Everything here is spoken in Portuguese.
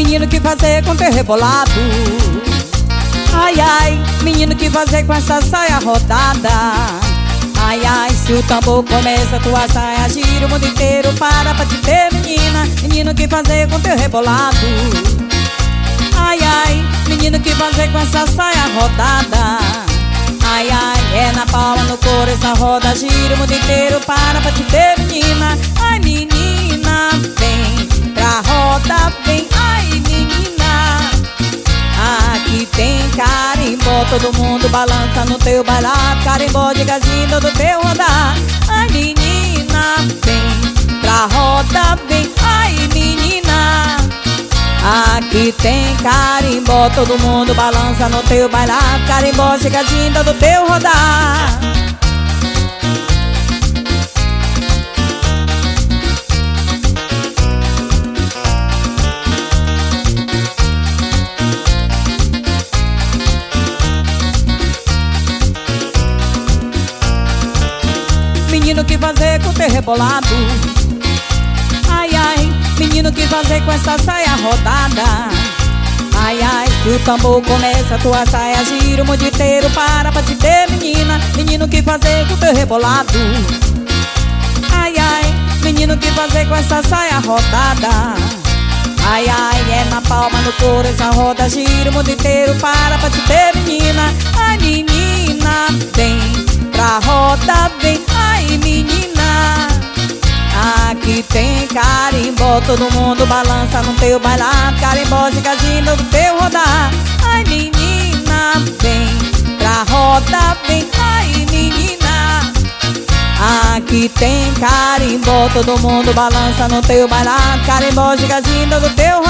menino, que fazer com teu rebolado? Ai, ai, menino, que fazer com essa saia rodada? Ai, ai, se o tambor começa, tua saia gira o mundo inteiro para pra te ter, menina. Menino, que fazer com teu rebolado? Ai, ai, menino, que fazer com essa saia rodada? Ai, ai, é na palma, no couro, essa roda gira o mundo inteiro para pra te ter, menina. Ai, menina, vem pra roda, vem. Ai, menina, aqui tem carimbó, todo mundo balança no teu bailado. Carimbó de gazinho do teu rodar. Ai, menina, vem pra roda, vem. Ai, menina, aqui tem carimbó, todo mundo balança no teu bailado. Carimbó de gazinho do teu rodar. Menino, que fazer com teu rebolado? Ai, ai, menino, que fazer com essa saia rodada? Ai, ai, se o tambor começa, tua saia gira o mundo inteiro para pra te ter, menina. Menino, que fazer com teu rebolado? Ai, ai, menino, que fazer com essa saia rodada? Ai, ai, é na palma, no couro, essa roda gira o mundo inteiro para pra te ter, menina. Ai, menina, vem pra roda, vem. Ai, menina, aqui tem carimbó, todo mundo balança no teu bailado. Carimbó de gazinho do teu rodar. Ai, menina, vem pra roda, vem. Ai, menina, aqui tem carimbó, todo mundo balança no teu bailado. Carimbó de gazinho do teu rodar.